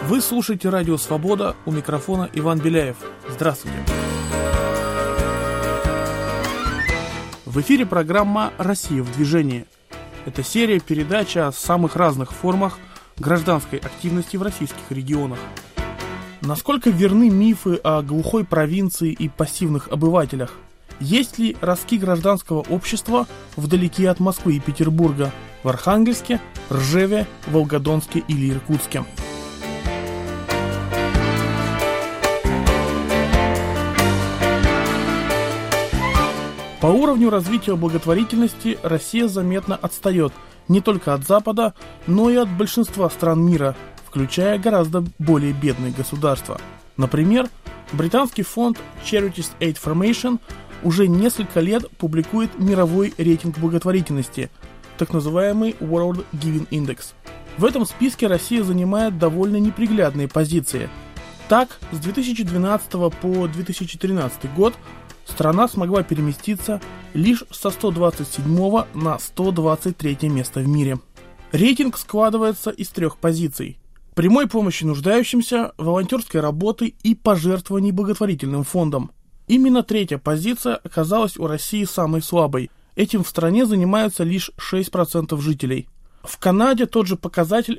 Вы слушаете Радио Свобода, у микрофона Иван Беляев. Здравствуйте. В эфире программа «Россия в движении». Это серия передач о самых разных формах гражданской активности в российских регионах. Насколько верны мифы о глухой провинции и пассивных обывателях? Есть ли ростки гражданского общества вдалеке от Москвы и Петербурга, в Архангельске, Ржеве, Волгодонске или Иркутске? По уровню развития благотворительности Россия заметно отстает не только от Запада, но и от большинства стран мира, включая гораздо более бедные государства. Например, британский фонд Charities Aid Formation уже несколько лет публикует мировой рейтинг благотворительности, так называемый World Giving Index. В этом списке Россия занимает довольно неприглядные позиции. Так, с 2012 по 2013 год страна смогла переместиться лишь со 127 на 123 место в мире. Рейтинг складывается из 3 позиций: прямой помощи нуждающимся, волонтерской работы и пожертвований благотворительным фондом. Именно 3-я позиция оказалась у России самой слабой. Этим в стране занимаются лишь 6% жителей. В Канаде тот же показатель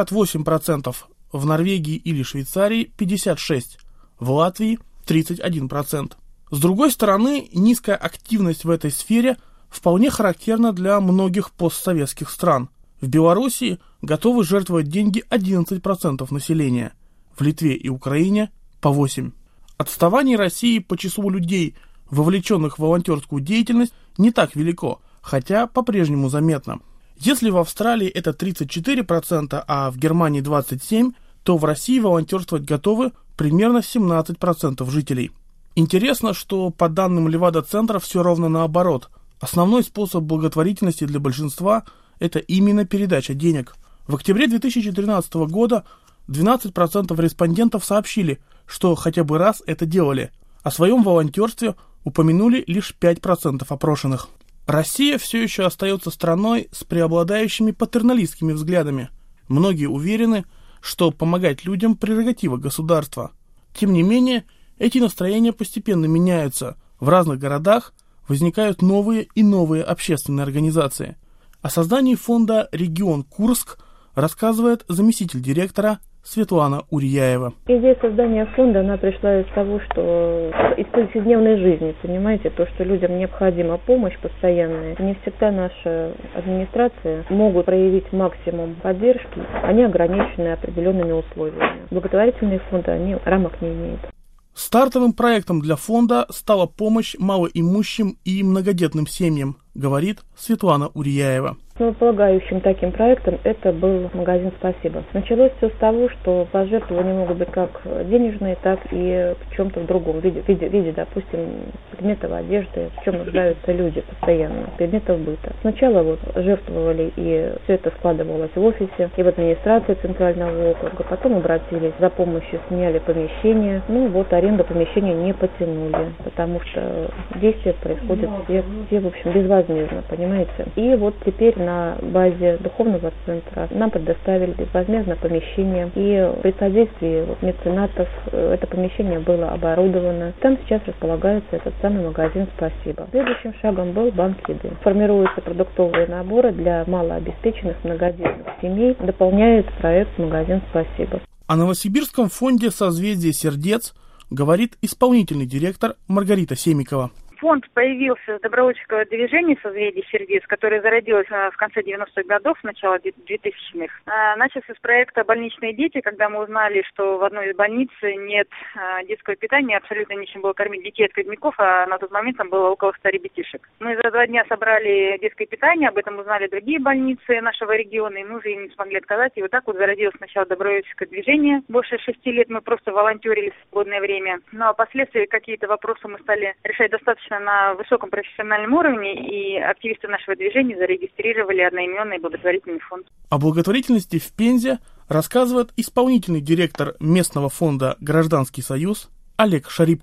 68%, в Норвегии или Швейцарии 56%, в Латвии 31%. С другой стороны, низкая активность в этой сфере вполне характерна для многих постсоветских стран. В Белоруссии готовы жертвовать деньги 11% населения, в Литве и Украине по 8%. Отставание России по числу людей, вовлеченных в волонтерскую деятельность, не так велико, хотя по-прежнему заметно. Если в Австралии это 34%, а в Германии 27%, то в России волонтерствовать готовы примерно 17% жителей. Интересно, что по данным Левада-центра все ровно наоборот. Основной способ благотворительности для большинства – это именно передача денег. В октябре 2013 года 12% респондентов сообщили, что хотя бы раз это делали. О своем волонтерстве упомянули лишь 5% опрошенных. Россия все еще остается страной с преобладающими патерналистскими взглядами. Многие уверены, что помогать людям – прерогатива государства. Тем не менее, эти настроения постепенно меняются. В разных городах возникают новые и новые общественные организации. О создании фонда «Регион Курск» рассказывает заместитель директора Светлана Урияева. Идея создания фонда, она пришла из того, что из повседневной жизни, понимаете, то, что людям необходима помощь постоянная. Не всегда наша администрация могут проявить максимум поддержки, они ограничены определенными условиями. Благотворительные фонды, они рамок не имеют. Стартовым проектом для фонда стала помощь малоимущим и многодетным семьям, говорит Светлана Урияева. Основополагающим таким проектом это был магазин «Спасибо». Началось все с того, что пожертвования могут быть как денежные, так и в чем-то в другом виде, допустим, предметов одежды, в чем нуждаются люди постоянно, предметов быта. Сначала жертвовали, и все это складывалось в офисе и в администрации Центрального округа. Потом обратились за помощью, сняли помещение. Аренду помещения не потянули, потому что действия происходят все в общем, безвозмездно, понимаете. И теперь на базе духовного центра нам предоставили безвозмездно помещение, и при содействии меценатов это помещение было оборудовано. Там сейчас располагается этот самый магазин «Спасибо». Следующим шагом был банк еды. Формируются продуктовые наборы для малообеспеченных многодетных семей. Дополняет проект магазин «Спасибо». О Новосибирском фонде «Созвездие сердец» говорит исполнительный директор Маргарита Семикова. Фонд появился с добровольческого движения «Созвездие сердец», которое зародилось в конце 90-х годов, начало 2000-х. Начался с проекта «Больничные дети», когда мы узнали, что в одной из больниц нет детского питания, абсолютно нечем было кормить детей от кадмяков, а на тот момент там было около 100 ребятишек. Мы за 2 дня собрали детское питание, об этом узнали другие больницы нашего региона, и мы уже им не смогли отказать. И так зародилось сначала добровольческое движение. Больше 6 лет мы просто волонтерили в свободное время. А впоследствии какие-то вопросы мы стали решать достаточно на высоком профессиональном уровне, и активисты нашего движения зарегистрировали одноименный благотворительный фонд. О благотворительности в Пензе рассказывает исполнительный директор местного фонда «Гражданский союз» Олег Шарипков.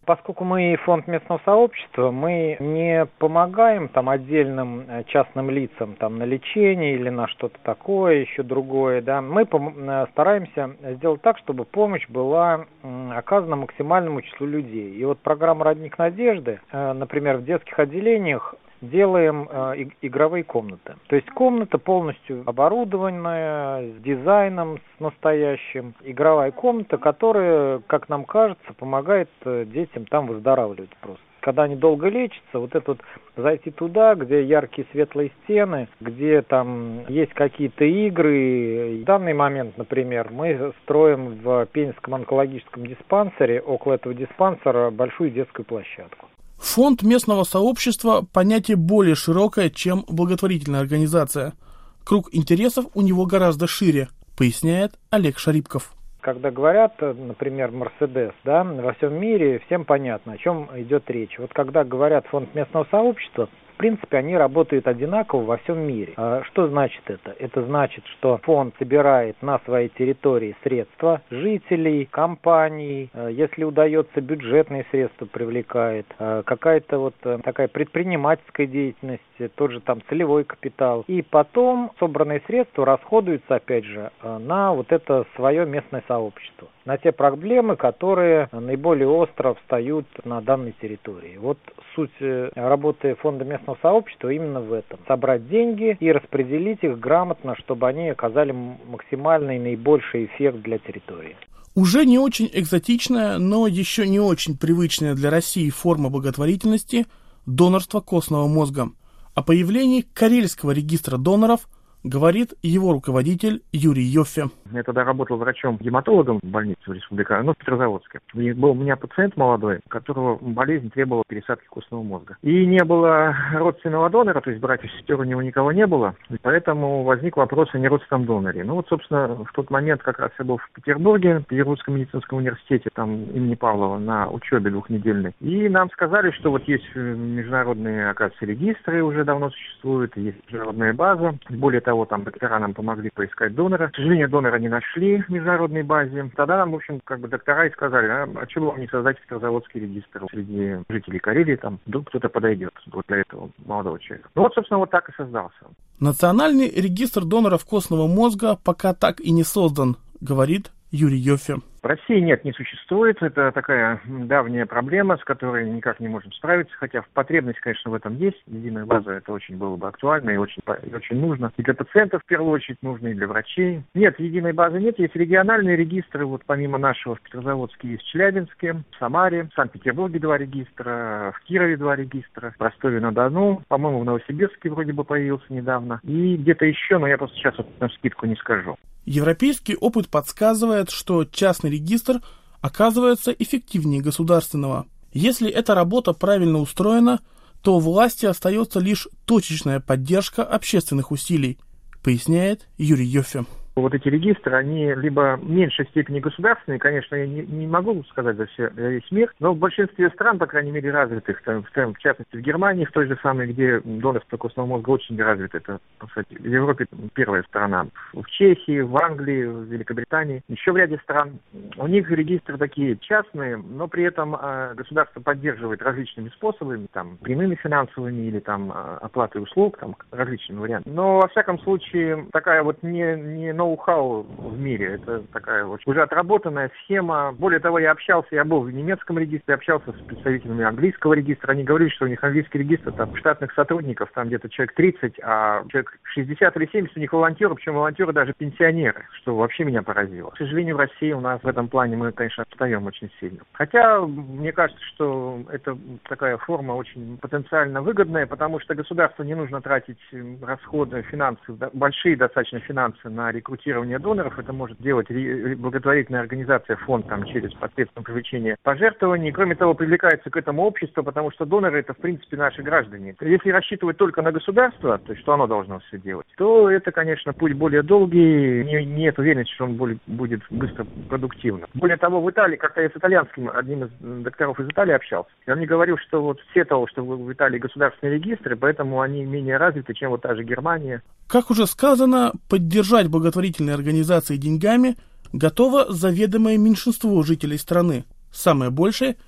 Поскольку мы фонд местного сообщества, мы не помогаем там отдельным частным лицам там на лечение или на что-то такое, еще другое, да. Мы стараемся сделать так, чтобы помощь была оказана максимальному числу людей. И вот программа «Родник Надежды», например, в детских отделениях делаем игровые комнаты. То есть комната полностью оборудованная, с дизайном, с настоящим. Игровая комната, которая, как нам кажется, помогает детям там выздоравливать просто. Когда они долго лечатся, вот это вот зайти туда, где яркие светлые стены, где там есть какие-то игры. В данный момент, например, мы строим в Пензенском онкологическом диспансере, около этого диспансера, большую детскую площадку. Фонд местного сообщества – понятие более широкое, чем благотворительная организация. Круг интересов у него гораздо шире, поясняет Олег Шарипков. Когда говорят, например, Мерседес, да, во всем мире всем понятно, о чем идет речь. Вот когда говорят фонд местного сообщества, в принципе, они работают одинаково во всем мире. Что значит это? Это значит, что фонд собирает на своей территории средства жителей, компаний, если удается, бюджетные средства привлекает, какая-то вот такая предпринимательская деятельность, тот же там целевой капитал. И потом собранные средства расходуются, опять же, на вот это свое местное сообщество, на те проблемы, которые наиболее остро встают на данной территории. Вот суть работы фонда местного сообщества именно в этом. Собрать деньги и распределить их грамотно, чтобы они оказали максимальный наибольший эффект для территории. Уже не очень экзотичная, но еще не очень привычная для России форма благотворительности – донорство костного мозга. О появлении Карельского регистра доноров говорит его руководитель Юрий Йоффе. Я тогда работал врачом-гематологом в больнице в Республиканской, в Петрозаводске. И был у меня пациент молодой, у которого болезнь требовала пересадки костного мозга. И не было родственного донора, то есть братьев и сестер у него никого не было, и поэтому возник вопрос о неродственном доноре. Ну вот, собственно, в тот момент как раз я был в Петербурге, в Петербургском медицинском университете, там имени Павлова, на учебе двухнедельной. И нам сказали, что вот есть международные, оказывается, регистры уже давно существуют, есть международная база. Более того, там доктора нам помогли поискать донора. К сожалению, донора не нашли в международной базе. Тогда нам, в общем, доктора и сказали, а чего вам не создать Петрозаводский регистр среди жителей Карелии, там вдруг кто-то подойдет вот для этого молодого человека. Ну вот, собственно, вот так и создался. Национальный регистр доноров костного мозга пока так и не создан, говорит Юрий Йоффе. В России нет, не существует. Это такая давняя проблема, с которой никак не можем справиться. Хотя потребность, конечно, в этом есть. Единая база, это очень было бы актуально и очень нужно. И для пациентов, в первую очередь, нужно, и для врачей. Нет, единой базы нет. Есть региональные регистры. Вот помимо нашего в Петрозаводске есть в Челябинске, в Самаре, в Санкт-Петербурге 2 регистра, в Кирове 2 регистра, в Ростове-на-Дону. По-моему, в Новосибирске вроде бы появился недавно. И где-то еще, но я просто сейчас вот навскидку не скажу. Европейский опыт подсказывает, что частный регистр оказывается эффективнее государственного. Если эта работа правильно устроена, то власти остается лишь точечная поддержка общественных усилий, поясняет Юрий Йоффе. Вот эти регистры, они либо в меньшей степени государственные, конечно, я не могу сказать за весь мир, но в большинстве стран, по крайней мере, развитых, в частности в Германии, в той же самой, где донорство костного мозга очень развито, это, кстати, в Европе первая страна, в Чехии, в Англии, в Великобритании, еще в ряде стран, у них регистры такие частные, но при этом государство поддерживает различными способами, там, прямыми финансовыми или там оплатой услуг, там, различными вариантами. Но, во всяком случае, такая вот не ноу-хау в мире. Это такая вот уже отработанная схема. Более того, я был в немецком регистре, общался с представителями английского регистра. Они говорили, что у них английский регистр, там штатных сотрудников, там где-то человек 30, а человек 60 или 70 у них волонтеры, причем волонтеры даже пенсионеры, что вообще меня поразило. К сожалению, в России у нас в этом плане мы, конечно, отстаем очень сильно. Хотя, мне кажется, что это такая форма очень потенциально выгодная, потому что государству не нужно тратить расходы, финансы, большие достаточно финансы на рекрутирование доноров. Это может делать благотворительная организация, фонд там через посредством привлечения пожертвований. Кроме того, привлекается к этому общество, потому что доноры это в принципе наши граждане. Если рассчитывать только на государство, то есть что оно должно все делать, то это, конечно, путь более долгий. Нет уверенности, что он будет быстро продуктивным. Более того, в Италии, как-то я с итальянским одним из докторов из Италии общался, и он мне говорил, что вот все того, что в Италии государственные регистры, поэтому они менее развиты, чем вот та же Германия. Как уже сказано, поддержать благотворительные организации деньгами готово заведомое меньшинство жителей страны. Самое большее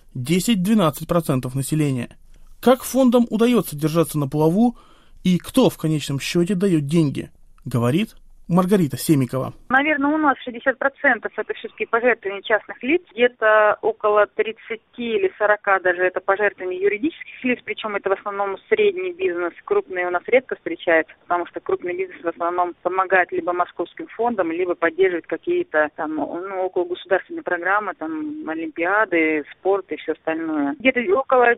10-12% населения. Как фондам удается держаться на плаву и кто в конечном счете дает деньги, говорит Маргарита Семикова. Наверное, у нас 60% это все-таки пожертвования частных лиц, где-то около 30 или 40 даже это пожертвования юридических лиц, причем это в основном средний бизнес, крупный у нас редко встречается, потому что крупный бизнес в основном помогает либо московским фондам, либо поддерживает какие-то там около государственные программы, там олимпиады, спорт и все остальное. Где-то около 5%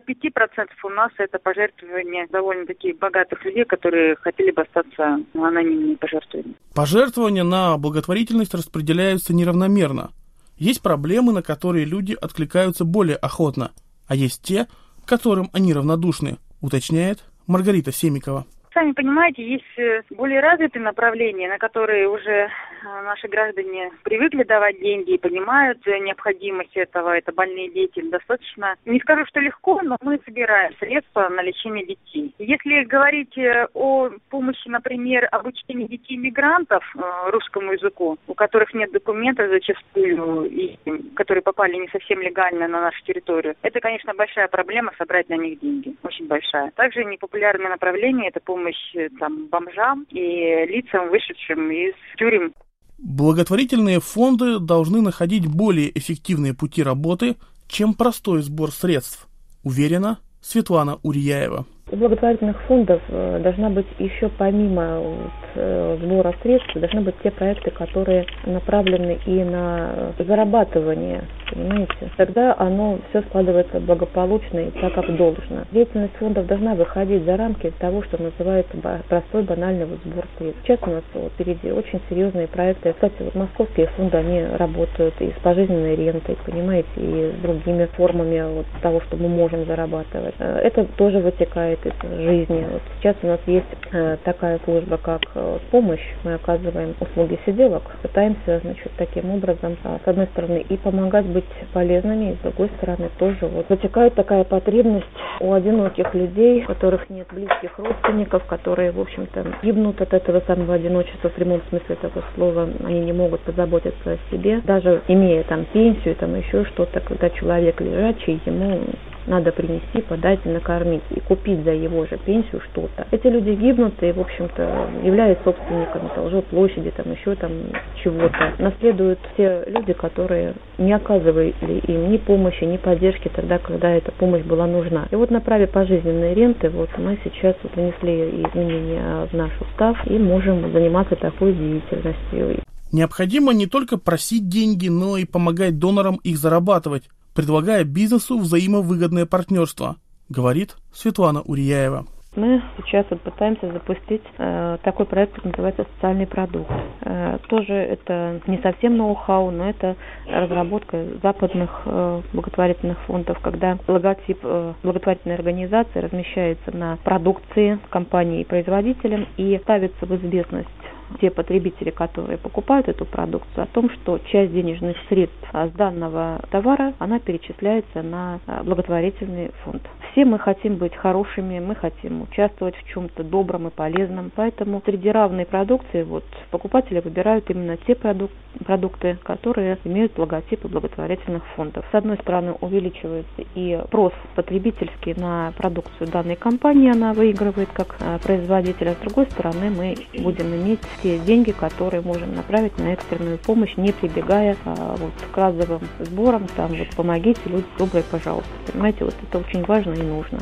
у нас это пожертвования довольно-таки богатых людей, которые хотели бы остаться анонимными пожертвованиями. Пожертвования на благотворительность распределяются неравномерно. Есть проблемы, на которые люди откликаются более охотно, а есть те, к которым они равнодушны, уточняет Маргарита Семикова. Сами понимаете, есть более развитые направления, на которые уже наши граждане привыкли давать деньги и понимают необходимость этого. Это больные дети. Достаточно, не скажу, что легко, но мы собираем средства на лечение детей. Если говорить о помощи, например, обучению детей-мигрантов русскому языку, у которых нет документов зачастую, и которые попали не совсем легально на нашу территорию, это, конечно, большая проблема собрать на них деньги. Очень большая. Также непопулярное направление – это помощь там, бомжам и лицам, вышедшим из тюрем. Благотворительные фонды должны находить более эффективные пути работы, чем простой сбор средств, уверена Светлана Урияева. У благотворительных фондов должна быть еще помимо сбора средств, должны быть те проекты, которые направлены и на зарабатывание, понимаете? Тогда оно все складывается благополучно и так, как должно. Деятельность фондов должна выходить за рамки того, что называется простой банальный сбор средств. Сейчас у нас впереди очень серьезные проекты. Кстати, московские фонды, они работают и с пожизненной рентой, понимаете, и с другими формами того, что мы можем зарабатывать. Это тоже вытекает из жизни. Сейчас у нас есть такая служба, как помощь. Мы оказываем услуги сиделок. Пытаемся, таким образом, с одной стороны, и помогать быть полезными, и с другой стороны, тоже вытекает такая потребность у одиноких людей, у которых нет близких родственников, которые, в общем-то, гибнут от этого самого одиночества в прямом смысле этого слова. Они не могут позаботиться о себе, даже имея там пенсию, там еще что-то, когда человек лежачий, ему надо принести, подать и накормить, и купить за его же пенсию что-то. Эти люди гибнут и, в общем-то, являются собственниками жилплощади, там еще там чего-то. Наследуют те люди, которые не оказывали им ни помощи, ни поддержки тогда, когда эта помощь была нужна. И на праве пожизненной ренты мы сейчас внесли изменения в наш устав и можем заниматься такой деятельностью. Необходимо не только просить деньги, но и помогать донорам их зарабатывать, предлагая бизнесу взаимовыгодное партнерство, говорит Светлана Урияева. Мы сейчас пытаемся запустить такой проект, который называется «Социальный продукт». Тоже это не совсем ноу-хау, но это разработка западных благотворительных фондов, когда логотип благотворительной организации размещается на продукции компании и производителям и ставится в известность те потребители, которые покупают эту продукцию, о том, что часть денежных средств с данного товара, она перечисляется на благотворительный фонд. Все мы хотим быть хорошими, мы хотим участвовать в чем-то добром и полезном, поэтому среди равной продукции покупатели выбирают именно те продукты, которые имеют логотипы благотворительных фондов. С одной стороны, увеличивается и спрос потребительский на продукцию данной компании, она выигрывает как производитель, а с другой стороны, мы будем иметь те деньги, которые можем направить на экстренную помощь, не прибегая к разовым сборам, помогите, люди добрые, пожалуйста. Понимаете, это очень важно и нужно.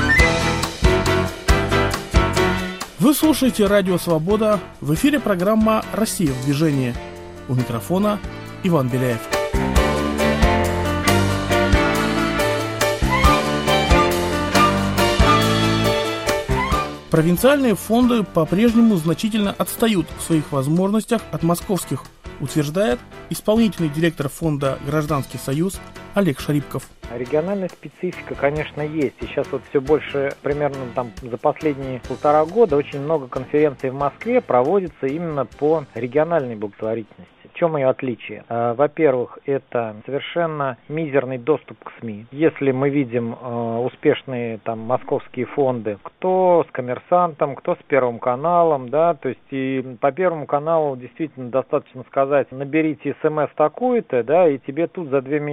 Вы слушаете Радио Свобода. В эфире программа «Россия в движении». У микрофона Иван Беляев. Провинциальные фонды по-прежнему значительно отстают в своих возможностях от московских, утверждает исполнительный директор фонда «Гражданский союз» Олег Шарипков. Региональная специфика, конечно, есть. И сейчас все больше, примерно за последние 1,5 года, очень много конференций в Москве проводится именно по региональной благотворительности. В чем ее отличие? Во-первых, это совершенно мизерный доступ к СМИ. Если мы видим успешные московские фонды, кто с «Коммерсантом», кто с Первым каналом, то есть и по Первому каналу действительно достаточно сказать: наберите СМС такую-то, и тебе тут за 2 минуты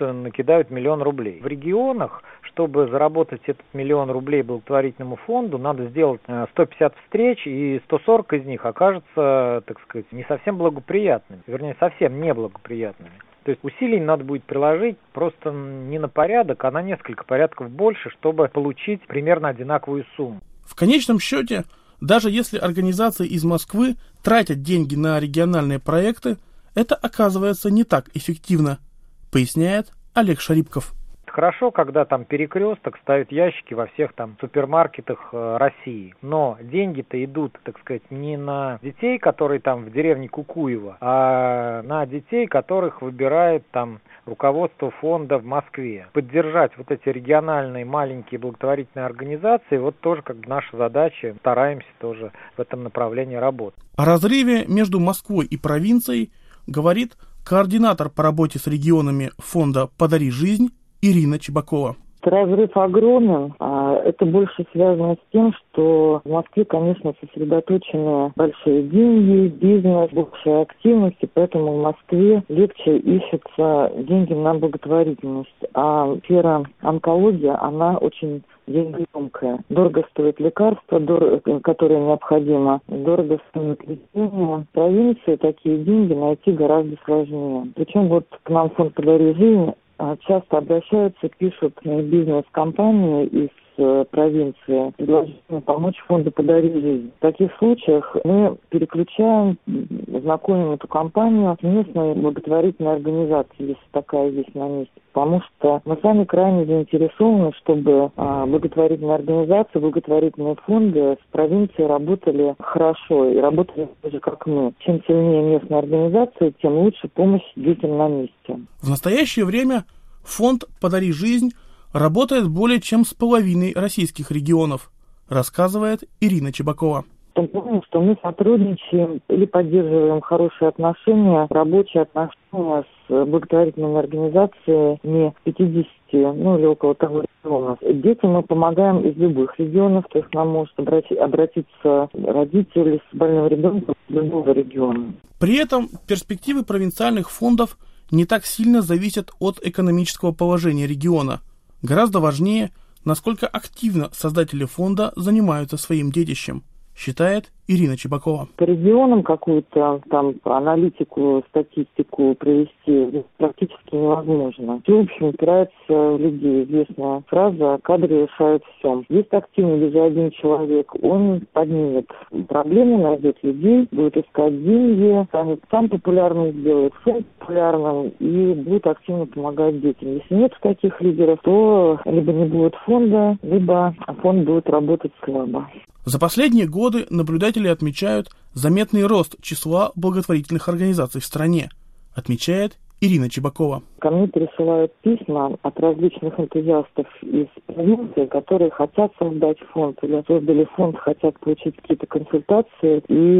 накидают 1 000 000 рублей. В регионах, чтобы заработать этот 1 000 000 рублей благотворительному фонду, надо сделать 150 встреч, и 140 из них окажутся, так сказать, не совсем благоприятными, вернее, совсем неблагоприятными. То есть усилий надо будет приложить просто не на порядок, а на несколько порядков больше, чтобы получить примерно одинаковую сумму. В конечном счете, даже если организации из Москвы тратят деньги на региональные проекты, это оказывается не так эффективно, поясняет Олег Шарипков. Хорошо, когда там перекресток ставят ящики во всех там супермаркетах России, но деньги-то идут, так сказать, не на детей, которые там в деревне Кукуево, а на детей, которых выбирает там руководство фонда в Москве. Поддержать вот эти региональные маленькие благотворительные организации, вот тоже как бы наша задача, стараемся тоже в этом направлении работать. О разрыве между Москвой и провинцией говорит координатор по работе с регионами фонда «Подари жизнь» Ирина Чебакова. Разрыв огромен. Это больше связано с тем, что в Москве, конечно, сосредоточены большие деньги, бизнес, большая активность, и поэтому в Москве легче ищутся деньги на благотворительность. А сфера онкологии, она очень деньгоемкая. Дорого стоит лекарства, которые необходимо, дорого стоит лечение. В провинции такие деньги найти гораздо сложнее. Причем вот к нам фонд «Подари жизнь» часто обращаются, пишут бизнес-компании из провинции, предложение помочь фонду «Подари жизнь». В таких случаях мы переключаем, знакомим эту компанию с местной благотворительной организацией, если такая есть на месте. Потому что мы сами крайне заинтересованы, чтобы благотворительные организации, благотворительные фонды в провинции работали хорошо и работали так же, как мы. Чем сильнее местная организация, тем лучше помощь детям на месте. В настоящее время фонд «Подари жизнь» работает более чем с половиной российских регионов, рассказывает Ирина Чебакова. В том плане, что мы сотрудничаем или поддерживаем хорошие отношения, рабочие отношения с благотворительными организациями 50, или около того регионов. Детям мы помогаем из любых регионов, то есть к нам может обратиться родители с больным ребенком из любого региона. При этом перспективы провинциальных фондов не так сильно зависят от экономического положения региона. Гораздо важнее, насколько активно создатели фонда занимаются своим детищем, считает Ирина Чебакова. По регионам какую-то там аналитику, статистику провести практически невозможно. Все, в общем, упирается в людей. Известная фраза «кадры решают все». Есть активный даже один человек, он поднимет проблему, найдет людей, будет искать деньги, сам популярным сделает, фонд популярным и будет активно помогать детям. Если нет таких лидеров, то либо не будет фонда, либо фонд будет работать слабо. За последние годы наблюдатели отмечают заметный рост числа благотворительных организаций в стране, отмечает Ирина Чебакова. Ко мне присылают письма от различных энтузиастов из провинции, которые хотят создать фонд или создали фонд, хотят получить какие-то консультации.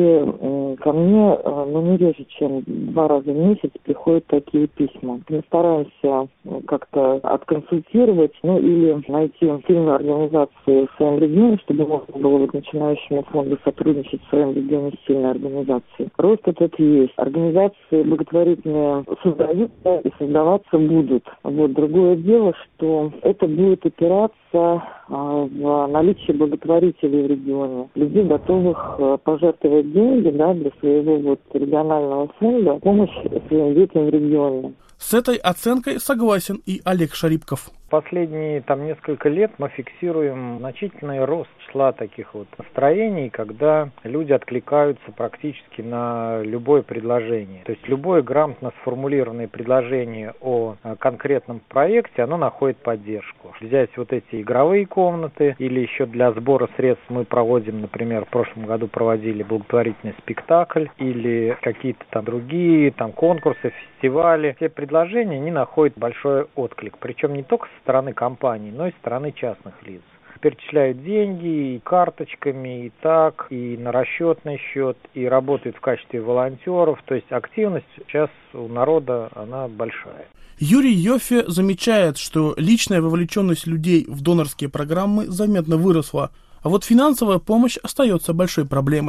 И ко мне не реже, чем 2 раза в месяц приходят такие письма. Мы стараемся как-то отконсультировать, или найти сильную организацию в своем регионе, чтобы можно было начинающему фонду сотрудничать в своем регионе с сильной организацией. Рост этот есть. Организации благотворительные создаются и создаваться будут. Другое дело, что это будет опираться в наличие благотворителей в регионе. Людей, готовых пожертвовать деньги для своего регионального фонда, помощь своим детям в регионе. С этой оценкой согласен и Олег Шарипков. Последние несколько лет мы фиксируем значительный рост числа таких настроений, когда люди откликаются практически на любое предложение. То есть любое грамотно сформулированное предложение о конкретном проекте, оно находит поддержку. Взять эти игровые комнаты или еще для сбора средств мы проводим, например, в прошлом году проводили благотворительный спектакль или какие-то другие конкурсы, фестивали. Все предложения, они находят большой отклик. Причем не только со стороны компаний, но и со стороны частных лиц. Перечисляют деньги и карточками, и на расчетный счет, и работают в качестве волонтеров. То есть активность сейчас у народа, она большая. Юрий Йоффе замечает, что личная вовлеченность людей в донорские программы заметно выросла, а финансовая помощь остается большой проблемой.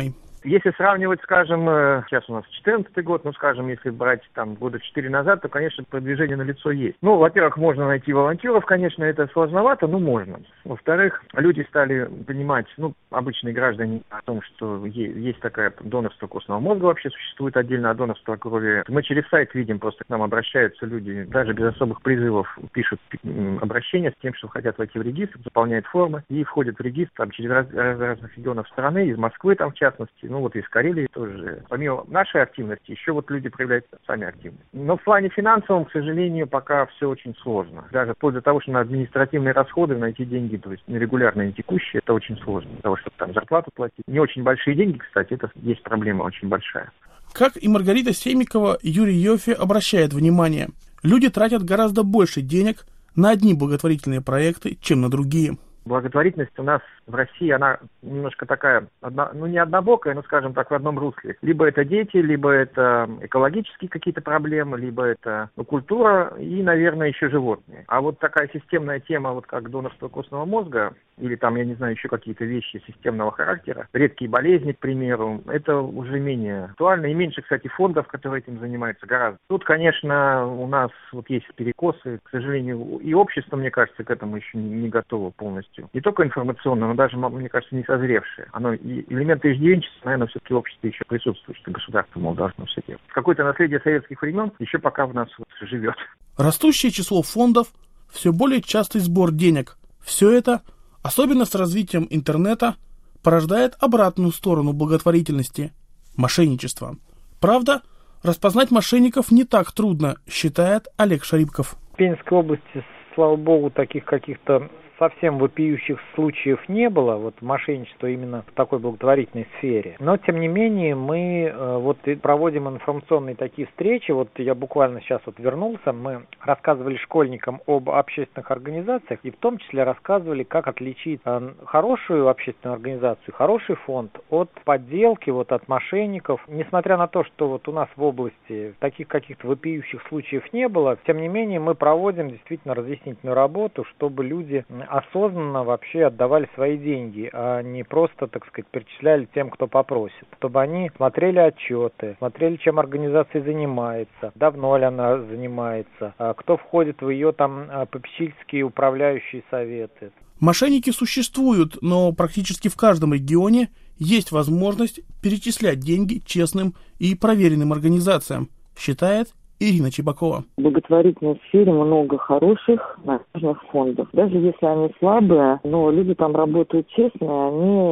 Если сравнивать, скажем, сейчас у нас 14-й год, скажем, если брать там года 4 назад, то, конечно, продвижение налицо есть. Во-первых, можно найти волонтеров, конечно, это сложновато, но можно. Во-вторых, люди стали понимать, обычные граждане, о том, что есть такая донорство костного мозга, вообще существует отдельно от донорства крови. Мы через сайт видим, просто к нам обращаются люди, даже без особых призывов пишут обращения с тем, что хотят войти в регистр, заполняют формы и входят в регистр там, через разных регионов страны, из Москвы там в частности, из Карелии тоже. Помимо нашей активности, еще люди проявляют сами активность. Но в плане финансовом, к сожалению, пока все очень сложно. Даже вплоть до того, что на административные расходы найти деньги, то есть нерегулярные, не текущие, это очень сложно. Для того, чтобы там зарплату платить. Не очень большие деньги, кстати, это есть проблема очень большая. Как и Маргарита Семикова, Юрий Йоффе обращает внимание. Люди тратят гораздо больше денег на одни благотворительные проекты, чем на другие. Благотворительность у нас в России, она немножко такая, не однобокая, но, скажем так, в одном русле. Либо это дети, либо это экологические какие-то проблемы, либо это культура и, наверное, еще животные. А вот такая системная тема, как донорство костного мозга, или там, я не знаю, еще какие-то вещи системного характера, редкие болезни, к примеру, это уже менее актуально. И меньше, кстати, фондов, которые этим занимаются, гораздо. Тут, конечно, у нас есть перекосы, к сожалению, и общество, мне кажется, к этому еще не готово полностью. Не только информационно, но даже, мне кажется, не созревшее. Элементы иждивенчества, наверное, все-таки в обществе еще присутствуют, что государство, должно все делать. Какое-то наследие советских времен еще пока в нас живет. Растущее число фондов, все более частый сбор денег. Все это, особенно с развитием интернета, порождает обратную сторону благотворительности – мошенничество. Правда, распознать мошенников не так трудно, считает Олег Шарипков. В Пензенской области, слава богу, таких каких-то совсем вопиющих случаев не было, мошенничества именно в такой благотворительной сфере. Но, тем не менее, мы проводим информационные такие встречи. Я буквально сейчас вернулся, мы рассказывали школьникам об общественных организациях и в том числе рассказывали, как отличить хорошую общественную организацию, хороший фонд от подделки, от мошенников. Несмотря на то, что у нас в области таких каких-то вопиющих случаев не было, тем не менее, мы проводим действительно разъяснительную работу, чтобы люди осознанно вообще отдавали свои деньги, а не просто, перечисляли тем, кто попросит. Чтобы они смотрели отчеты, смотрели, чем организация занимается, давно ли она занимается, кто входит в ее попечительские управляющие советы. Мошенники существуют, но практически в каждом регионе есть возможность перечислять деньги честным и проверенным организациям, считает Ирина Чебакова. В благотворительной сфере много хороших, надежных фондов. Даже если они слабые, но люди там работают честно,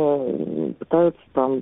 они пытаются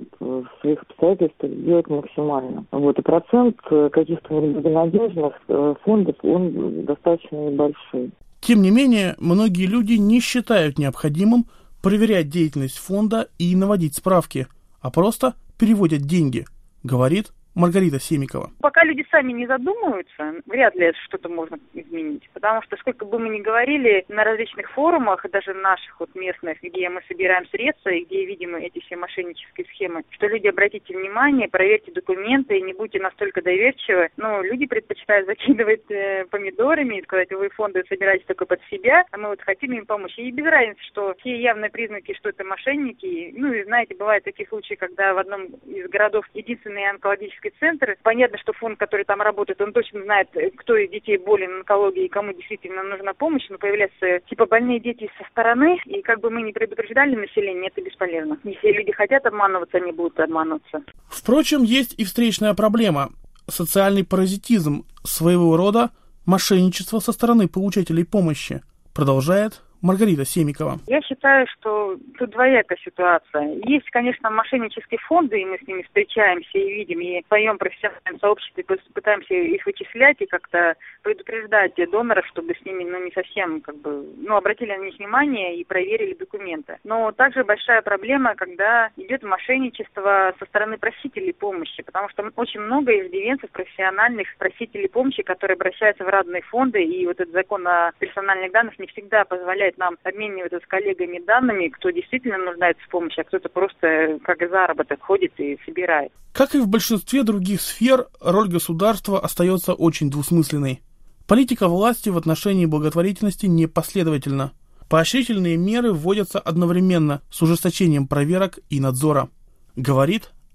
в своих обстоятельствах сделать максимально. И процент каких-то неблагонадежных фондов, он достаточно небольшой. Тем не менее, многие люди не считают необходимым проверять деятельность фонда и наводить справки, а просто переводят деньги, говорит Маргарита Семикова. Пока люди сами не задумываются, вряд ли что-то можно изменить. Потому что сколько бы мы ни говорили на различных форумах, даже наших местных, где мы собираем средства и где видим эти все мошеннические схемы, что люди, обратите внимание, проверьте документы, не будьте настолько доверчивы. Люди предпочитают закидывать помидорами и сказать, вы фонды собираете только под себя, а мы хотим им помочь. И без разницы, что все явные признаки, что это мошенники. И знаете, бывают такие случаи, когда в одном из городов единственный онкологический центр. Понятно, что фонд, который там работает, он точно знает, кто из детей болен онкологией и кому действительно нужна помощь, но появляются больные дети со стороны, и как бы мы не предупреждали население, это бесполезно. Если люди хотят обманываться, они будут обманываться. Впрочем, есть и встречная проблема – социальный паразитизм, своего рода мошенничество со стороны получателей помощи, продолжает Маргарита Семикова. Я считаю, что тут двоякая ситуация. Есть, конечно, мошеннические фонды, и мы с ними встречаемся и видим, и в своем профессиональном сообществе пытаемся их вычислять и как-то предупреждать доноров, чтобы с ними, не совсем, обратили на них внимание и проверили документы. Но также большая проблема, когда идет мошенничество со стороны просителей помощи, потому что очень много иждивенцев, профессиональных просителей помощи, которые обращаются в разные фонды, и этот закон о персональных данных не всегда позволяет нам обмениваться с коллегами данными, кто действительно нуждается в помощи, а кто-то просто как заработок ходит и собирает. Как и в большинстве других сфер, роль государства остается очень двусмысленной. Политика власти в отношении благотворительности непоследовательна. Поощрительные меры вводятся одновременно с ужесточением проверок и надзора, говорит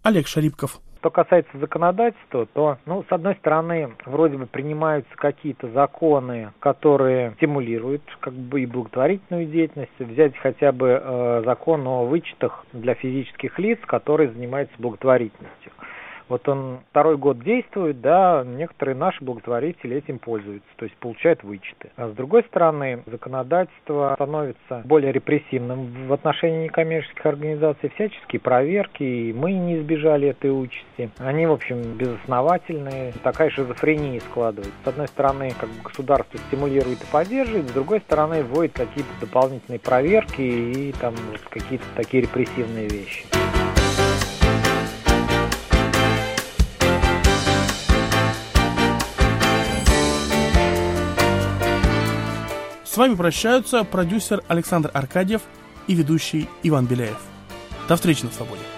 Олег Шарипков. Что касается законодательства, то, с одной стороны, вроде бы принимаются какие-то законы, которые стимулируют и благотворительную деятельность. Взять хотя бы закон о вычетах для физических лиц, которые занимаются благотворительностью. Вот он 2-й год действует, некоторые наши благотворители этим пользуются, то есть получают вычеты. А с другой стороны, законодательство становится более репрессивным в отношении некоммерческих организаций, всяческие проверки, и мы не избежали этой участи. Они, в общем, безосновательные, такая шизофрения складывается. С одной стороны, государство стимулирует и поддерживает, с другой стороны, вводит какие-то дополнительные проверки и какие-то такие репрессивные вещи. С вами прощаются продюсер Александр Аркадьев и ведущий Иван Беляев. До встречи на свободе.